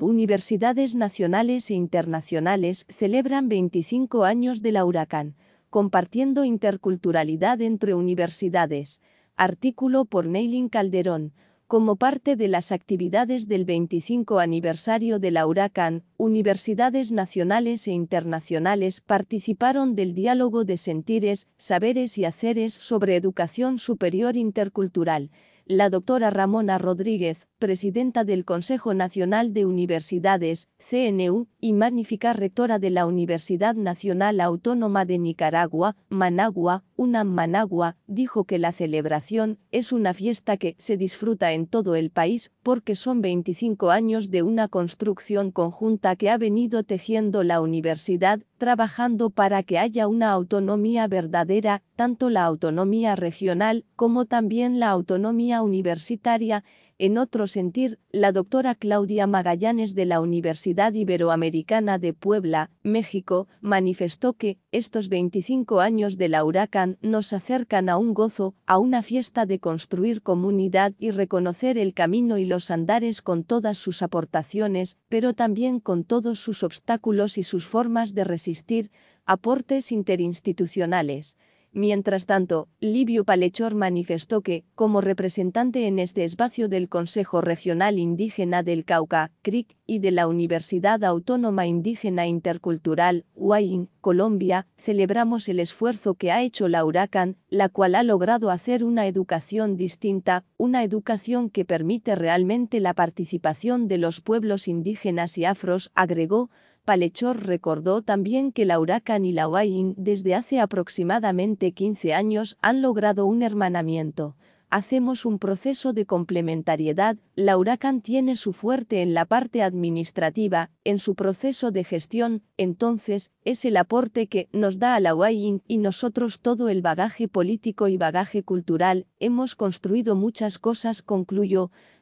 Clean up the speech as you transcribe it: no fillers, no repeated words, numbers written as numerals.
Universidades nacionales e internacionales celebran 25 años de la Huracán, compartiendo interculturalidad entre universidades. Artículo por Neilin Calderón. Como parte de las actividades del 25 aniversario de la Huracán, universidades nacionales e internacionales participaron del diálogo de sentires, saberes y haceres sobre educación superior intercultural. La doctora Ramona Rodríguez, presidenta del Consejo Nacional de Universidades, CNU, y magnífica rectora de la Universidad Nacional Autónoma de Nicaragua, Managua, UNAM Managua, dijo que la celebración es una fiesta que se disfruta en todo el país porque son 25 años de una construcción conjunta que ha venido tejiendo la universidad, trabajando para que haya una autonomía verdadera, tanto la autonomía regional como también la autonomía universitaria. En otro sentir, la doctora Claudia Magallanes de la Universidad Iberoamericana de Puebla, México, manifestó que estos 25 años de la Huracán nos acercan a un gozo, a una fiesta de construir comunidad y reconocer el camino y los andares con todas sus aportaciones, pero también con todos sus obstáculos y sus formas de resistir, aportes interinstitucionales. Mientras tanto, Livio Palechor manifestó que, como representante en este espacio del Consejo Regional Indígena del Cauca, CRIC, y de la Universidad Autónoma Indígena Intercultural, UAIN, Colombia, celebramos el esfuerzo que ha hecho la Huracán, la cual ha logrado hacer una educación distinta, una educación que permite realmente la participación de los pueblos indígenas y afros, agregó. Palechor recordó también que la Huracán y la UAIN desde hace aproximadamente 15 años han logrado un hermanamiento. Hacemos un proceso de complementariedad. La Huracán tiene su fuerte en la parte administrativa, en su proceso de gestión, entonces, es el aporte que nos da a la UAIN y nosotros todo el bagaje político y bagaje cultural. Hemos construido muchas cosas, concluyó.